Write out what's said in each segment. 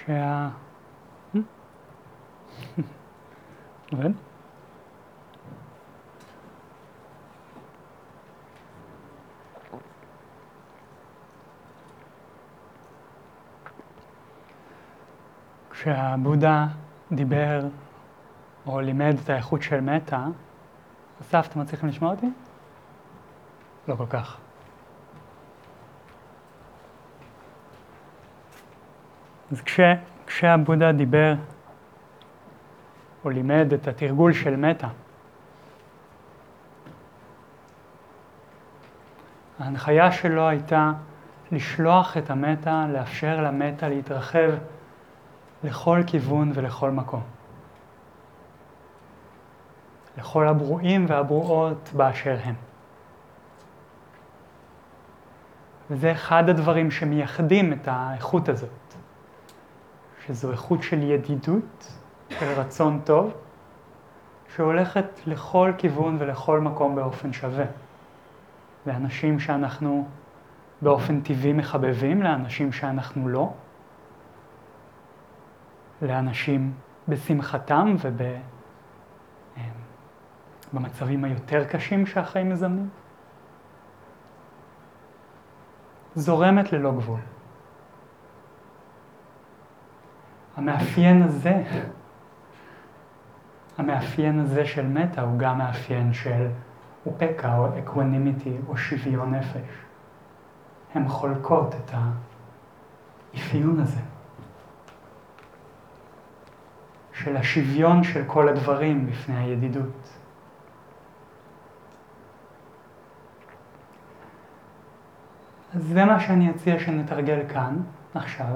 עובד? כשהבודה דיבר או לימד את האיכות של מטה, אסף, אתם מצליחים לשמוע אותי? לא כל כך. אז כשהבודה דיבר או לימד את התרגול של מטה, ההנחיה שלו הייתה לשלוח את המטה, לאפשר למטה להתרחב לכל כיוון ולכל מקום. לכל הברואים והברואות באשר הם. וזה אחד הדברים שמייחדים את האיכות הזאת, שזו איכות של ידידות, של רצון טוב, שהולכת לכל כיוון ולכל מקום באופן שווה. לאנשים שאנחנו באופן טבעי מחבבים, לאנשים שאנחנו לא, לאנשים בשמחתם ובמצבים היותר קשים שהחיים מזמנים. זורמת ללא גבול. המאפיין הזה של מטה הוא גם מאפיין של אופקה או אקוונימיטי או שוויון נפש. הן חולקות את האפיון הזה של השוויון של כל הדברים בפני הידידות. אז זה מה שאני אציע שנתרגל כאן, עכשיו,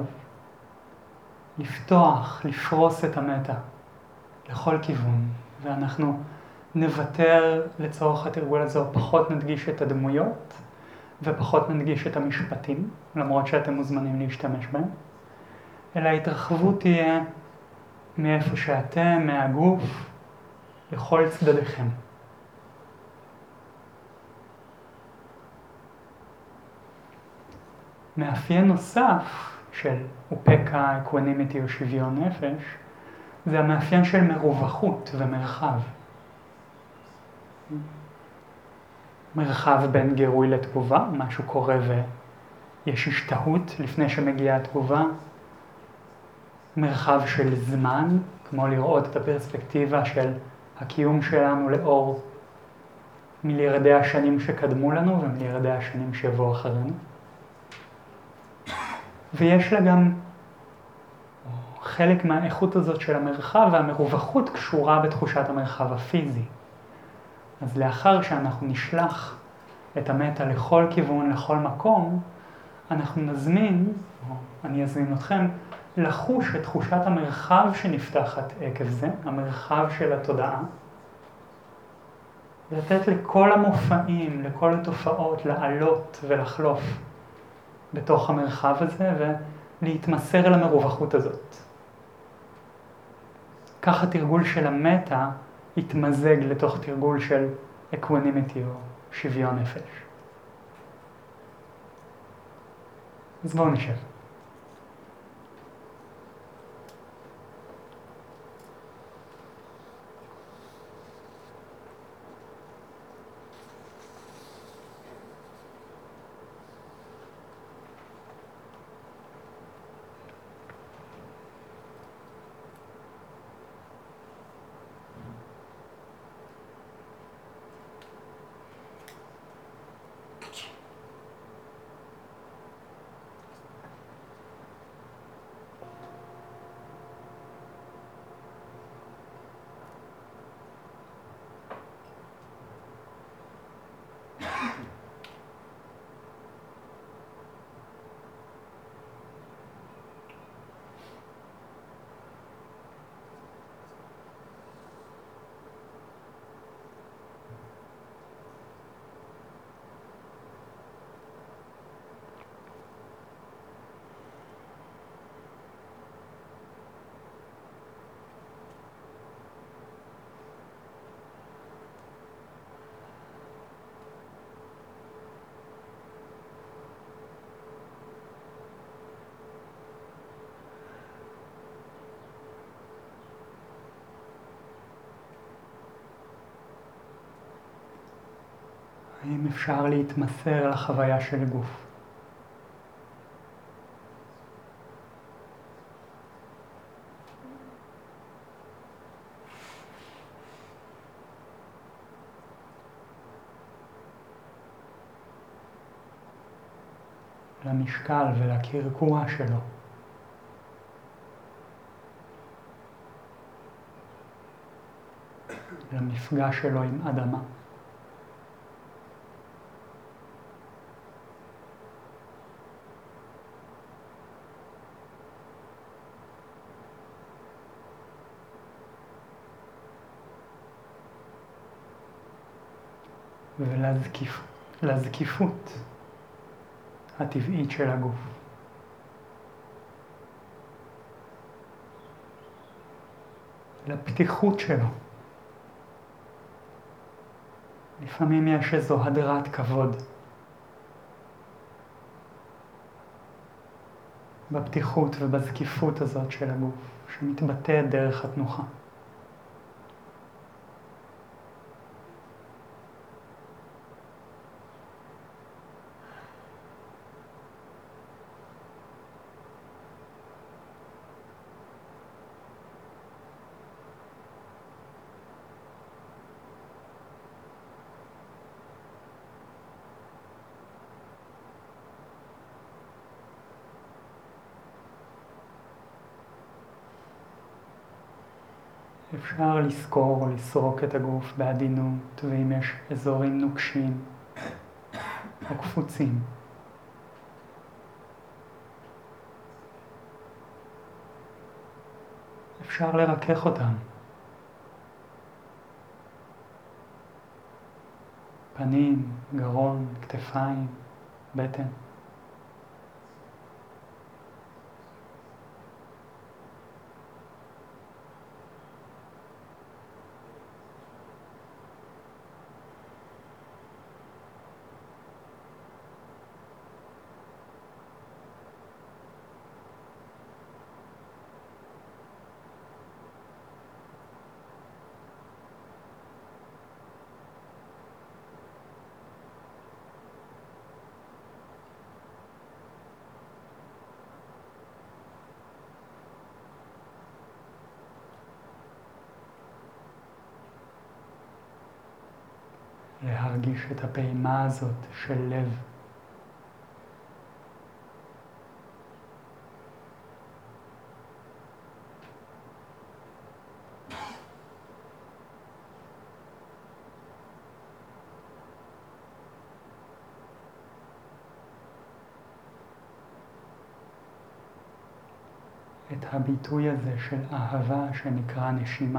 לפרוס את המטה לכל כיוון, ואנחנו נוותר לצורך התרגול הזה, או פחות נדגיש את הדמויות, ופחות נדגיש את המשפטים, למרות שאתם מוזמנים להשתמש בהם, אלא ההתרחבות תהיה מאיפה שאתם, מהגוף, לכל צדדיכם. מאפיין נוסף של אופקה, אקוונימיטי או שוויון נפש, זה המאפיין של מרווחות ומרחב. מרחב בין גירוי לתגובה, משהו קורה ויש השתהות לפני שמגיעה התגובה. מרחב של זמן, כמו לראות את הפרספקטיבה של הקיום שלנו לאור מיליארדי השנים שקדמו לנו ומיליארדי השנים שיבואו אחרינו. ויש לה גם חלק מהאיכות הזאת של המרחב, והמרווחות קשורה בתחושת המרחב הפיזי. אז לאחר שאנחנו נשלח את המטה לכל כיוון, לכל מקום, אנחנו נזמין, או אני אזמין אתכם, לחוש את תחושת המרחב שנפתחת עקב זה, המרחב של התודעה. לתת לכל המופעים, לכל התופעות, לעלות ולחלוף בתוך המרחב הזה, ולהתמסר למרווחות הזאת. ככה תרגול של המטה יתמזג לתוך תרגול של אקוונימיטי או שוויון נפש. אז בואו נשב. האם אפשר להתמסר לחוויה של גוף? למשקל ולקרקוע שלו. למפגש שלו עם אדמה. ולזקיפות הטבעית של הגוף. לפתיחות שלו. לפעמים יש איזו הדרת כבוד בפתיחות ובזקיפות הזאת של הגוף, שמתבטאת דרך התנוחה. אפשר לסקור או לסרוק את הגוף בעדינות, ואם יש אזורים נוקשים או קפוצים. אפשר לרכך אותם. פנים, גרון, כתפיים, בטן. להרגיש את הפעימה הזאת של לב. את הביטוי הזה של אהבה שנקרא נשימה.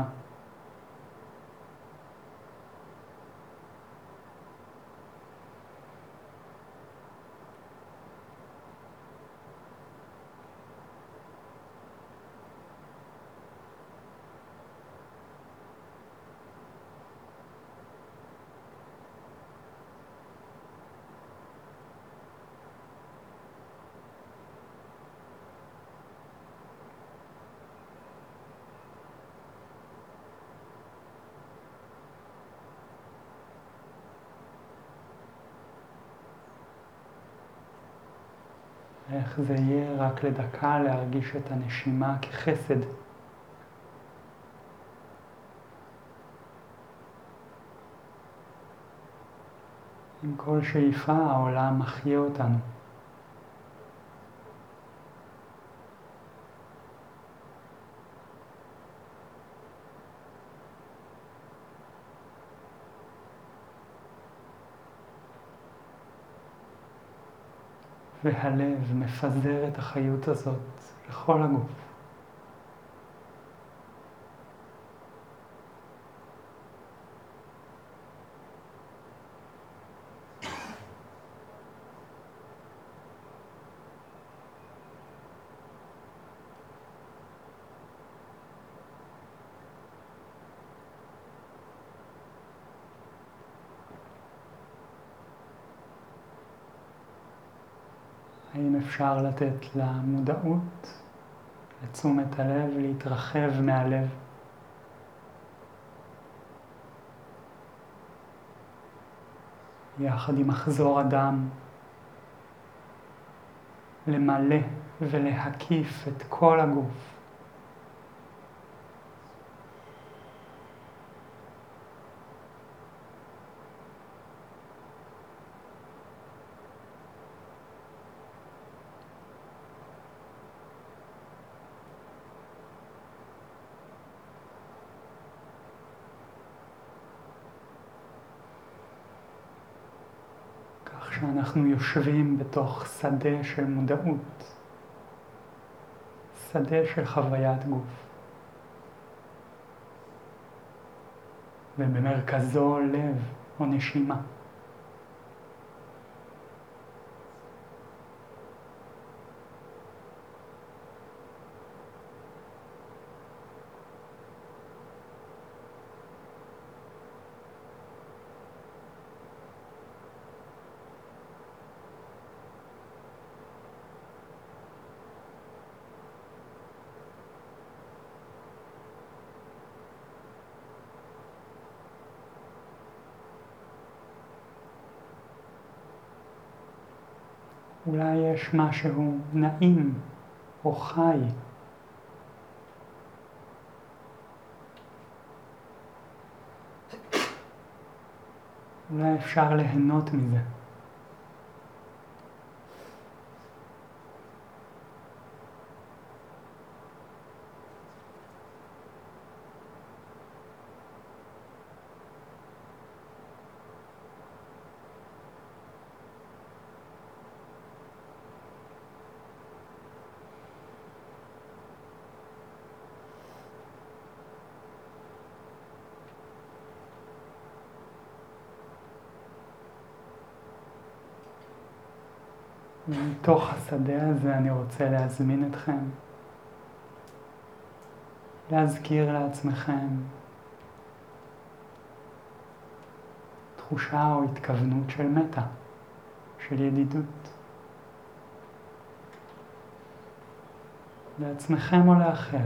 איך זה יהיה רק לדקה להרגיש את הנשימה כחסד. עם כל שאיפה העולם מחיה אותנו. והלב מפזר את החיות הזאת לכל הגוף. האם אפשר לתת למודעות, לתשומת הלב, להתרחב מהלב? יחד עם מחזור הדם, למלא ולהקיף את כל הגוף. כך שאנחנו יושבים בתוך שדה של מודעות, שדה של חוויית גוף. ובמרכזו לב או נשימה. אולי יש משהו נעים או חי. אולי אפשר ליהנות מזה. ומתוך השדה הזה אני רוצה להזמין אתכם, להזכיר לעצמכם תחושה או התכוונות של מטה, של ידידות. לעצמכם או לאחר.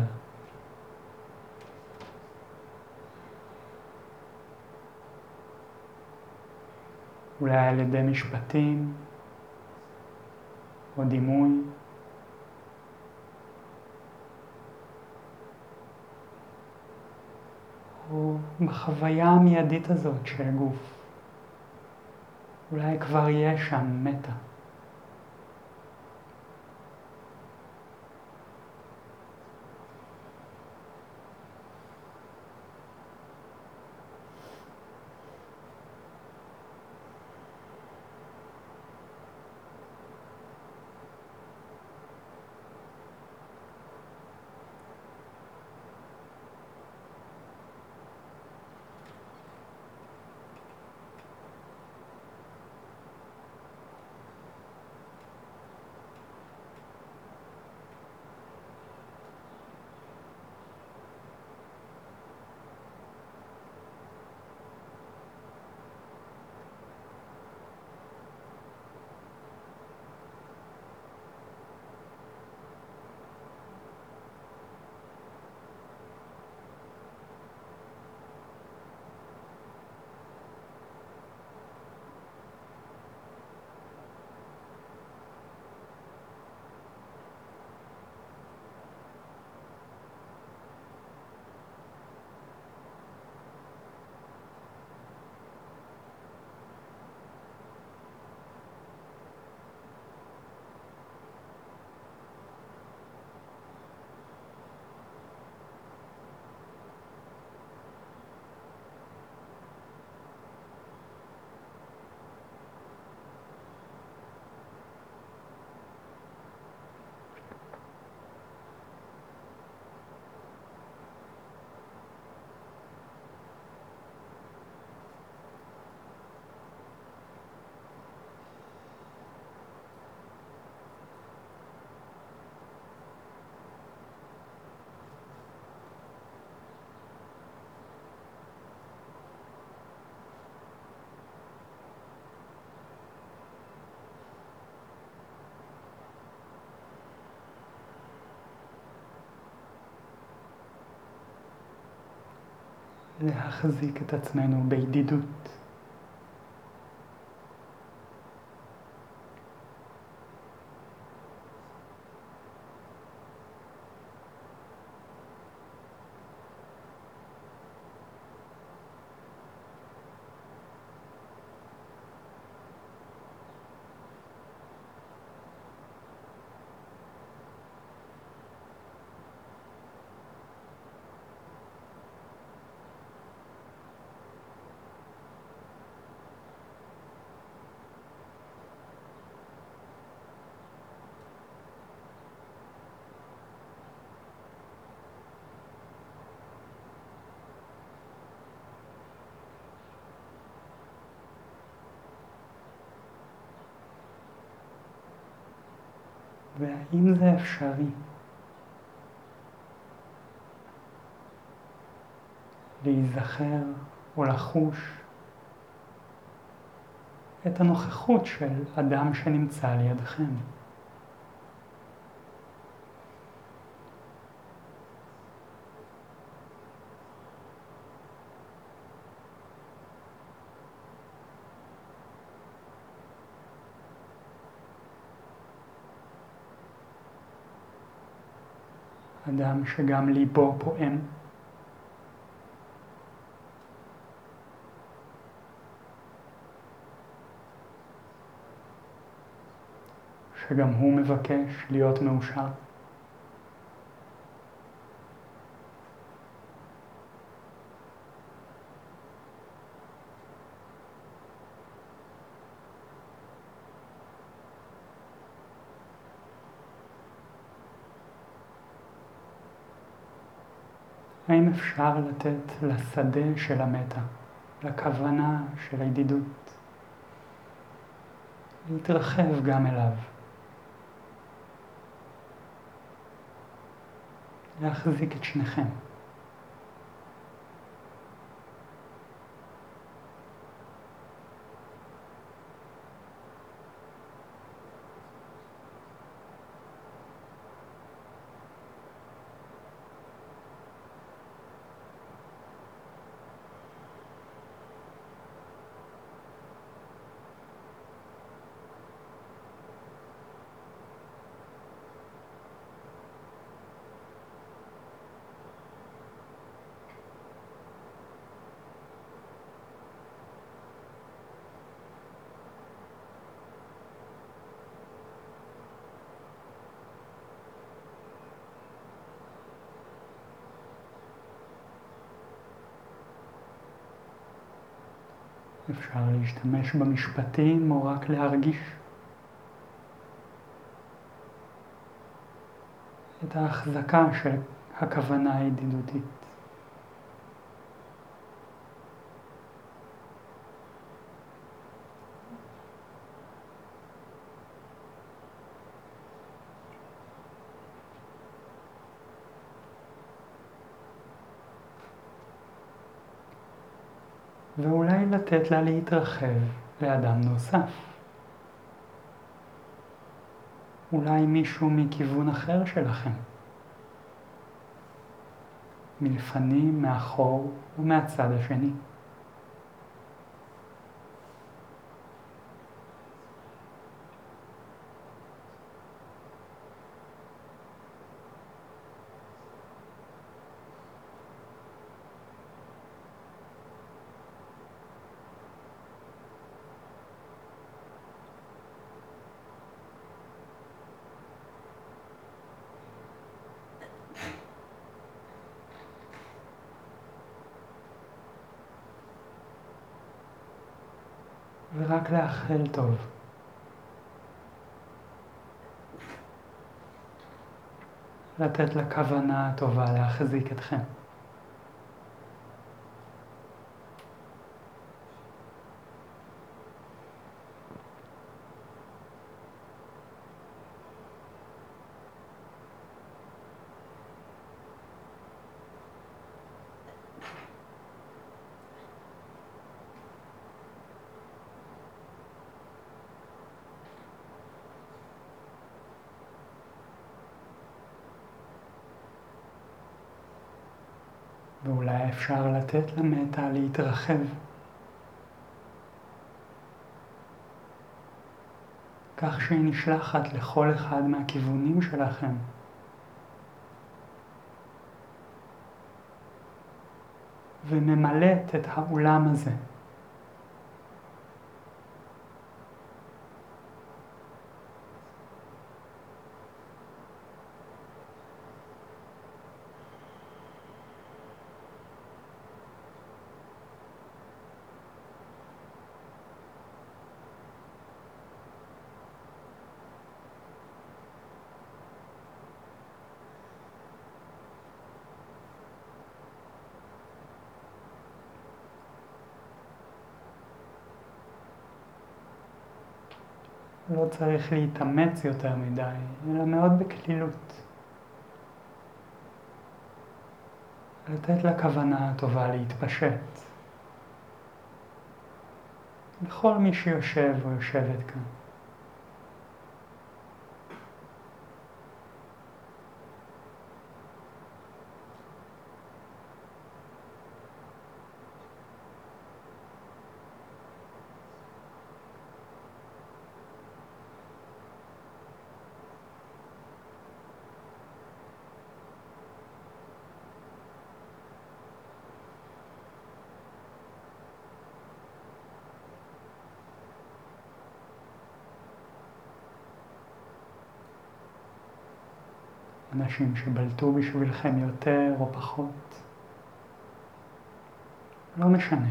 אולי על ידי משפטים או דימוי. או בחוויה המיידית הזאת של גוף. אולי כבר יש שם מטה. להחזיק את עצמנו בידידות. והאם זה אפשרי להיזכר או לחוש את הנוכחות של אדם שנמצא לידכם. אדם שגם ליבו פועם, שגם הוא מבקש להיות מאושר. האם אפשר לתת לשדה של המטה, לכוונה של הידידות, להתרחב גם אליו, להחזיק את שניכם. אפשר להשתמש במשפטים או רק להרגיש את ההחזקה של הכוונה הידידותית. ואולי לתת לה להתרחב לאדם נוסף. אולי מישהו מכיוון אחר שלכם. מלפנים, מאחור ומהצד השני. ורק לאחל טוב. לתת לכוונה הטובה להחזיק אתכם. ואולי אפשר לתת למטה להתרחב. כך שהיא נשלחת לכל אחד מהכיוונים שלכם. וממלאת את האולם הזה. לא צריך להתאמץ יותר מדי, אלא מאוד בקלילות. לתת לכוונה הטובה להתפשט. לכל מי שיושב או יושבת כאן. אנשים שבלטו בשבילכם יותר או פחות. לא משנה.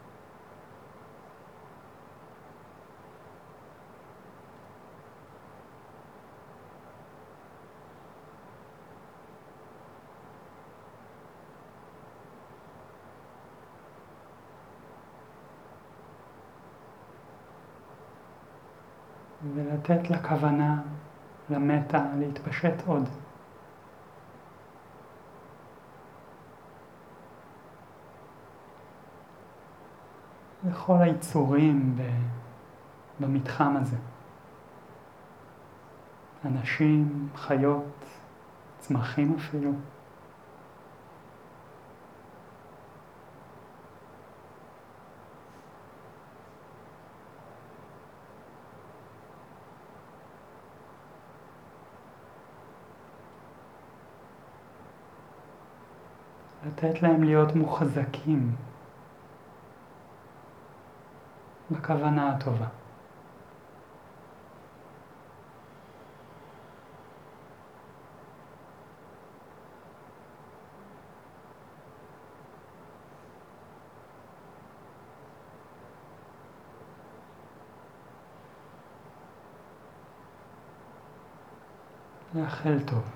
ולתת לכוונה, למטה, להתפשט עוד. לכל היצורים במתחם הזה. אנשים, חיות, צמחים אפילו. לתת להם להיות מוחזקים בכוונה הטובה. לאחל טוב.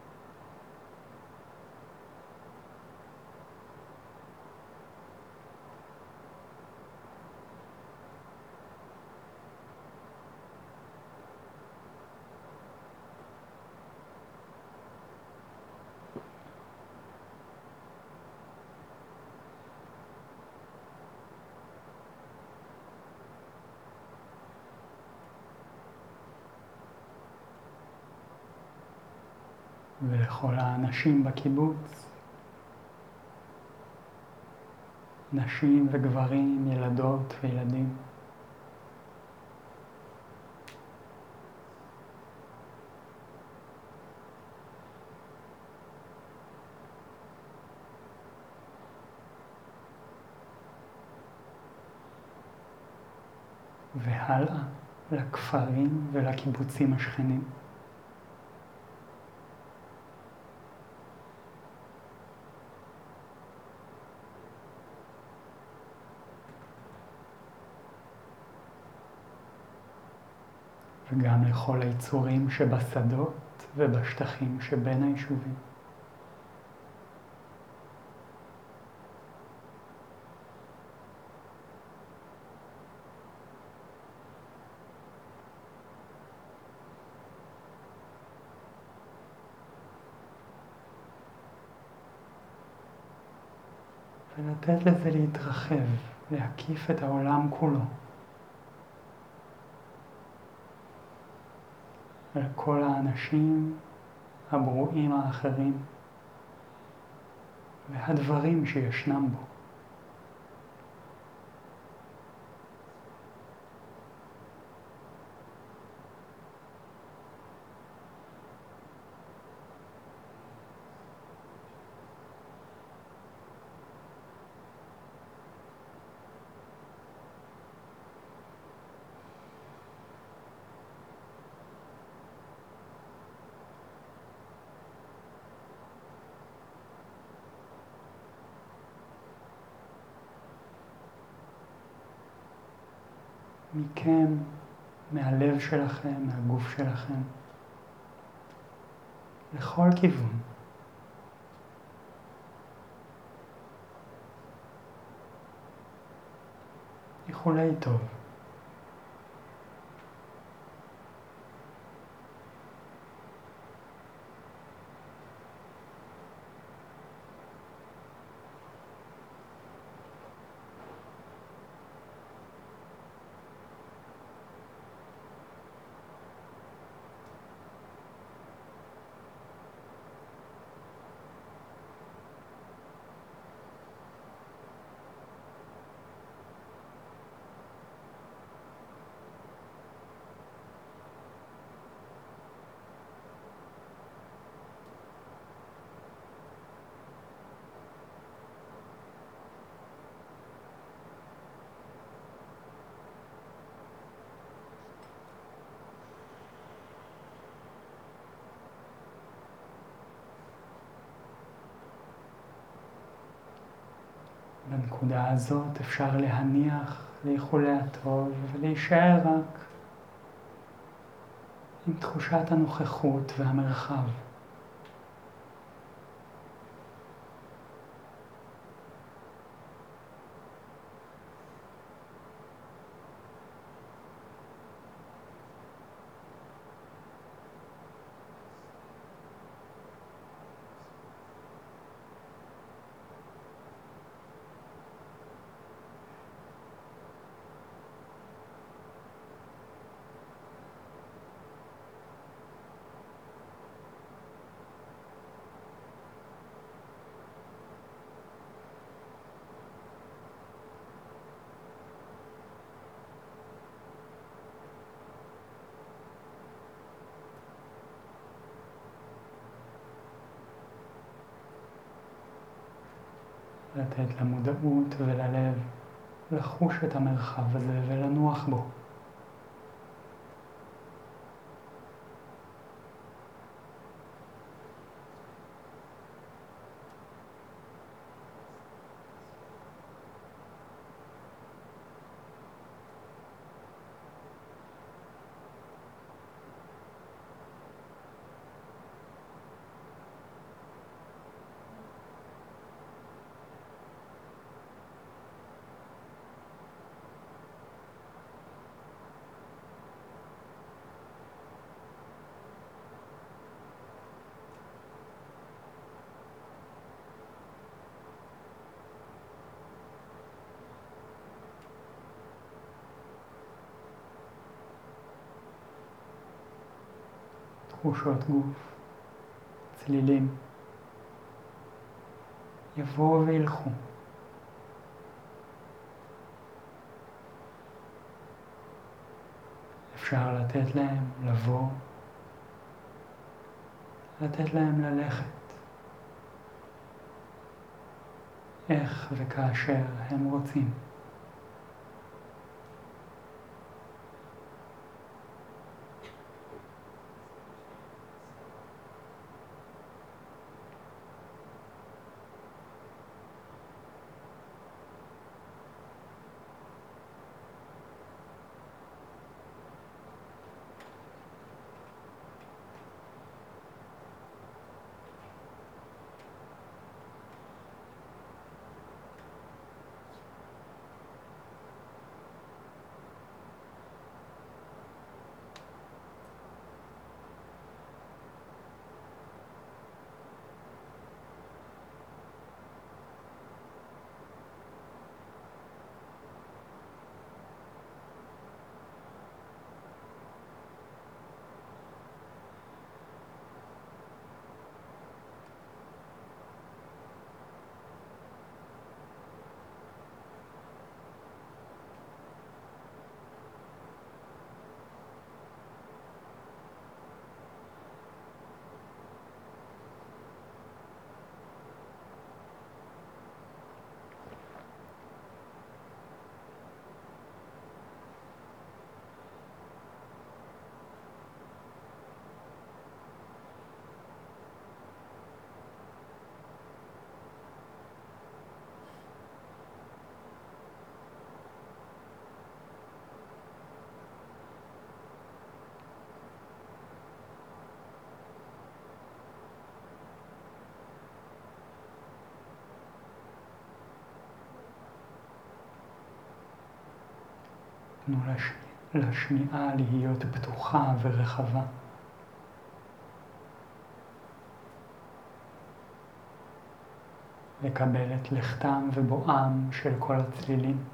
ולכל האנשים בקיבוץ, נשים וגברים, ילדות וילדים. והלאה לכפרים ולקיבוצים השכנים. וגם לכל היצורים שבשדות ובשטחים שבין היישובים. ולתת לזה להתרחב, להקיף את העולם כולו. על כל האנשים הברואים האחרים והדברים שישנם בו. מכם, מהלב שלכם, מהגוף שלכם, לכל כיוון. איחולי טוב. בנקודה הזאת אפשר להניח לאיחולי הטוב ולהישאר רק עם תחושת הנוכחות והמרחב. לתת למודעות וללב לחוש את המרחב הזה ולנוח בו. תחושות גוף, צלילים, יבואו וילכו. אפשר לתת להם לבוא, לתת להם ללכת, איך וכאשר הם רוצים. תנו לשמיעה להיות פתוחה ורחבה. לקבל את לכתם ובואם של כל הצלילים.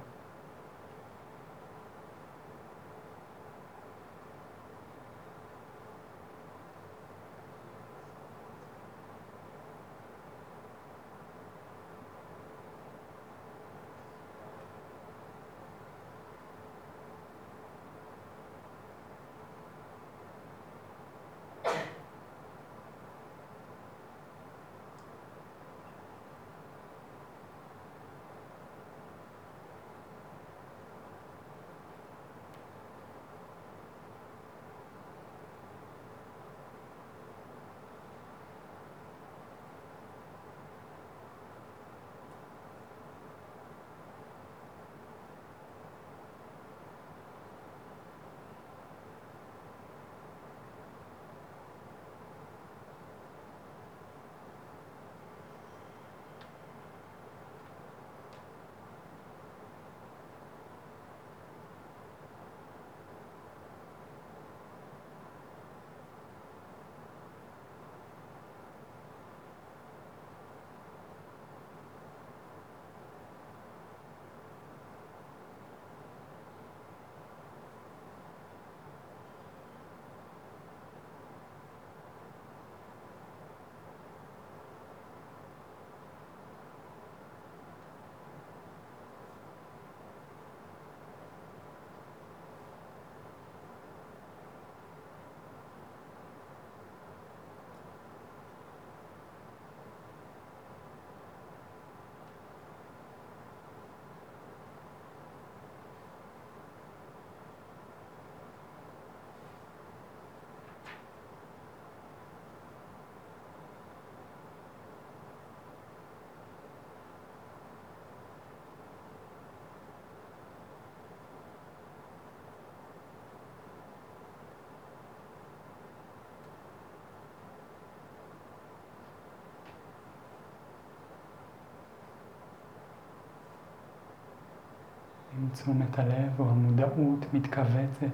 תשומת הלב או המודעות מתכווצת.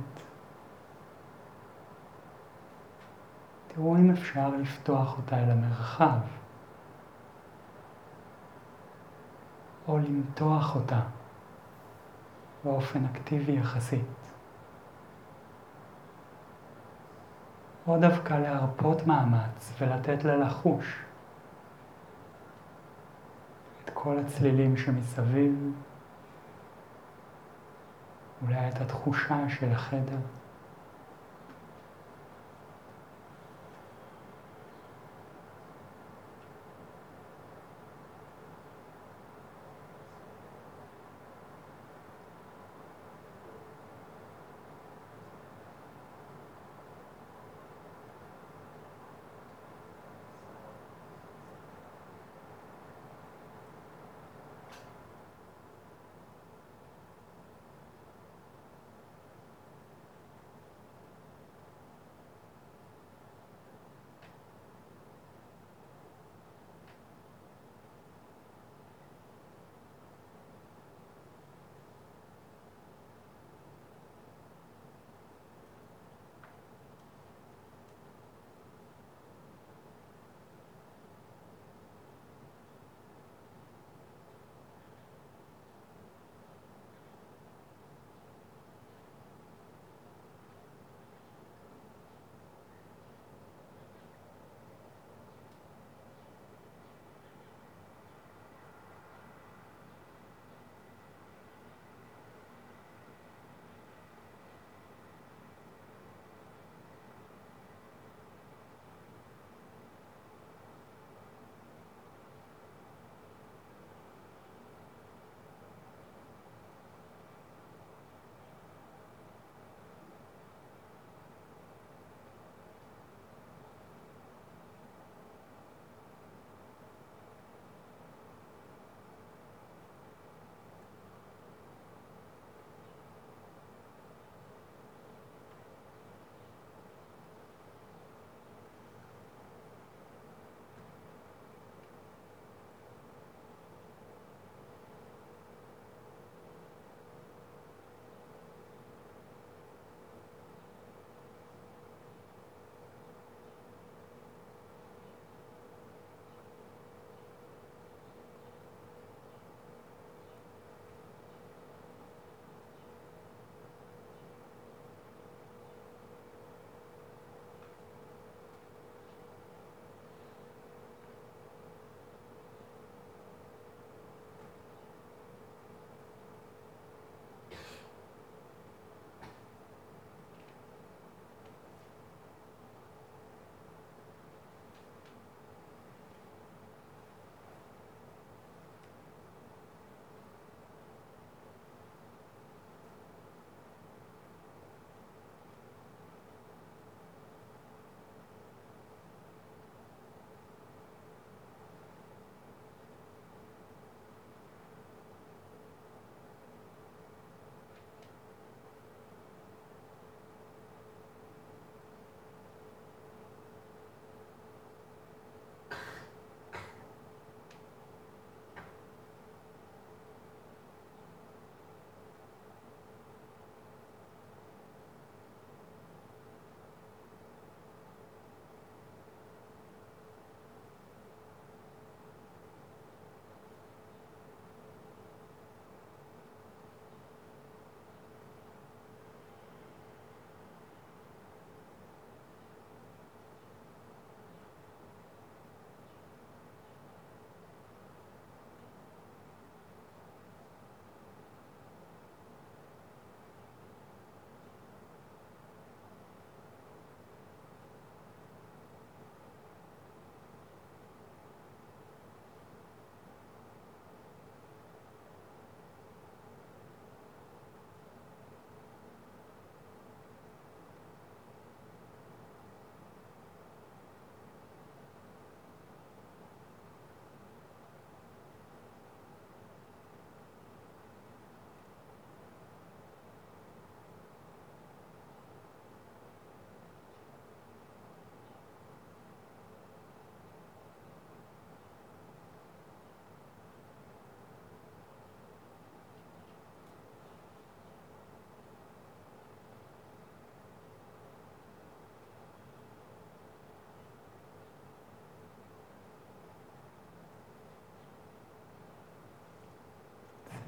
תראו אם אפשר לפתוח אותה אל המרחב, או למתוח אותה באופן אקטיבי יחסית. או דווקא להרפות מאמץ ולתת לה לחוש את כל הצלילים שמסביב, אולי את התחושה של החדר.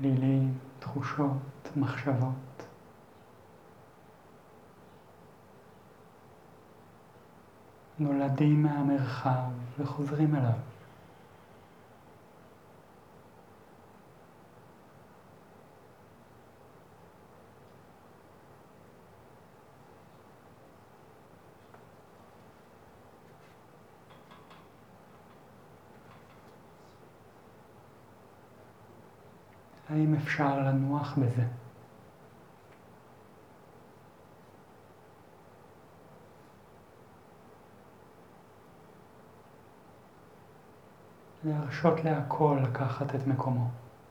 צלילים, תחושות, מחשבות. נולדים מהמרחב וחוזרים אליו. האם אפשר לנוח בזה? להרשות להכל לקחת את מקומו.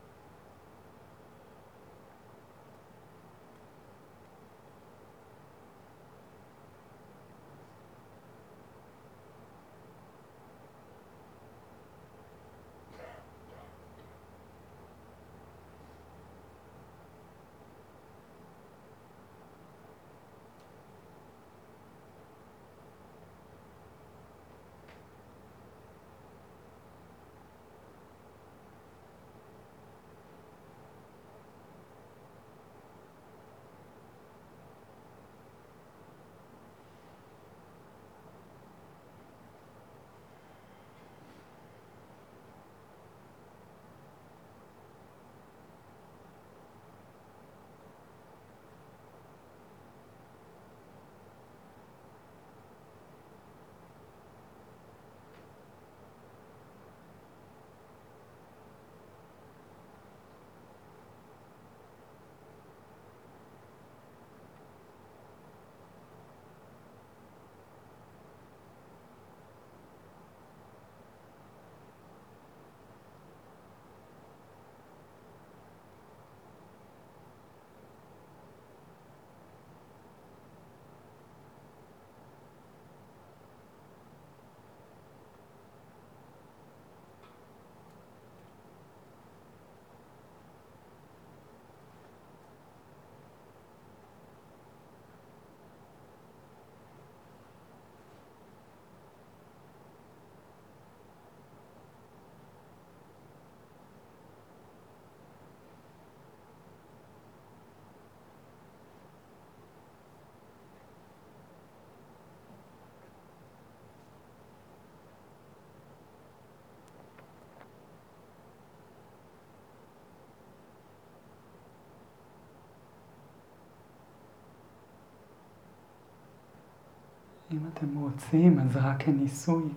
אם אתם רוצים, אז רק כניסוי.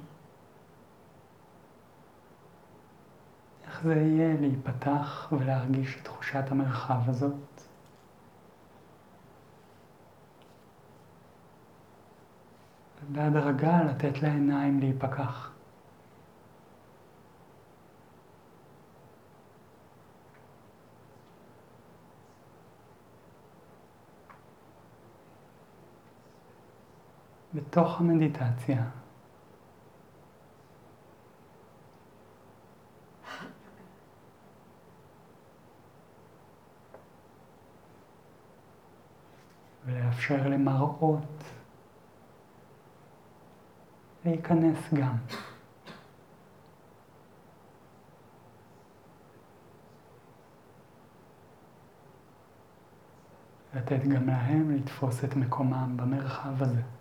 איך זה יהיה להיפתח ולהרגיש את תחושת המרחב הזאת? ובהדרגה לתת לעיניים להיפקח. בתוך המדיטציה ולאפשר למראות להיכנס גם. לתת גם להם לתפוס את מקומם במרחב הזה.